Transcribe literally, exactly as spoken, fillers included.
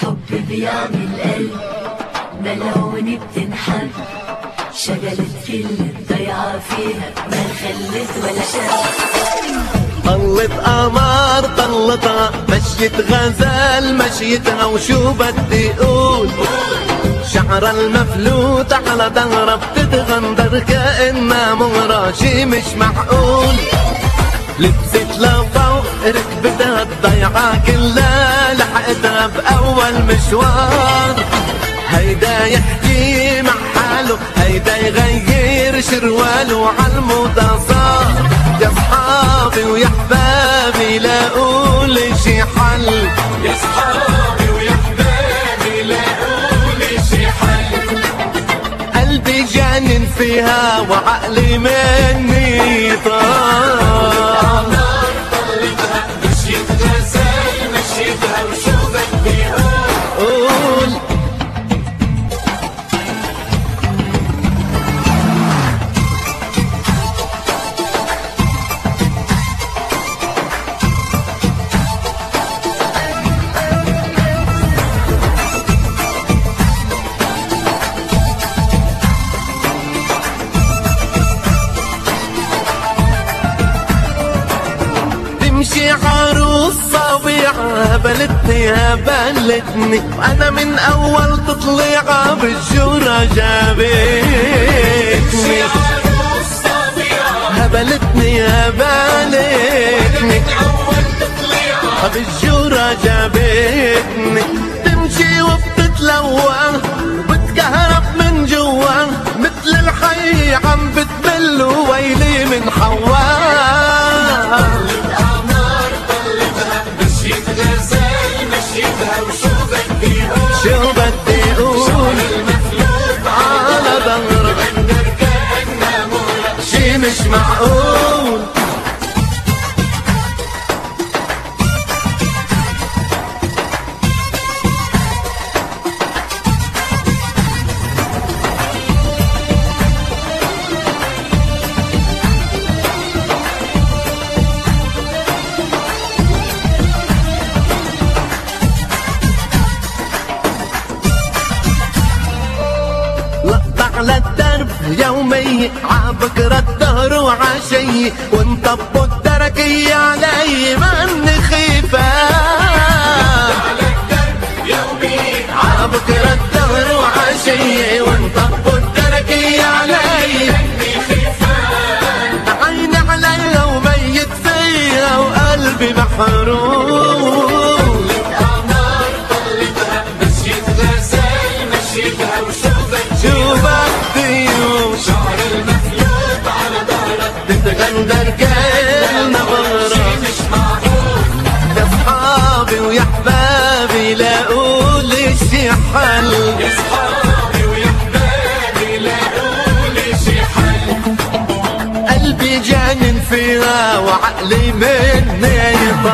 الحب بيعمل قلب ملعون بتنحب، شغلت كل الضيعة فيها ما خلت ولا شاب. طلت قمر طلتها، مشيت غزال مشيتها، وشو بدي اقول شعر المفلوت على ظهرها بتتغندر كأنها مغرى، شي مش معقول. لبست لفوق ركبتها الضيعة كلها، لحقتها بأول مشوار. هيدا يحكي مع حاله، هيدا يغير شرواله عالموضة صار. يا صحابي ويا حبابي لاقولي شي حل، يا صحابي ويا حبابي لاقولي شي حل. قلبي جانن فيها وعقلي مني طار. طلتها مشيت غزال مشيتها، وشو بدي اقول تمشي عروس صبيعة، هبلتني هبلتني، وانا من اول تطليعة بالجورة جابتني. هبلتني هبلتني بالجورة جابتني. تمشي وبتتلوى وبتكهرب من جوا، مثل الحي عم بتبل ويلي من حواه. شو بدي اقول على ظهرك شي مش معقول. على الدرب يومي عبكرة الظهر وعشي، وانطبوا التركية علي مني خيفة. على الدرب يومي عبكرة الظهر وعشي، وانطبوا التركية علي مني خيفة. عيني عليها وميت فيها وقلبي محروم. القمر طلتها مشيت غزال مشيتها، وشو شو بدي شعر المفلوت على ظهرك تتغندر كأنها مغرى، شي مش معقول. يا صحابي ويا حبابي لاقولي شي حل. يا صحابي ويا حبابي لاقولي شي حل. قلبي جانن فيها وعقلي مني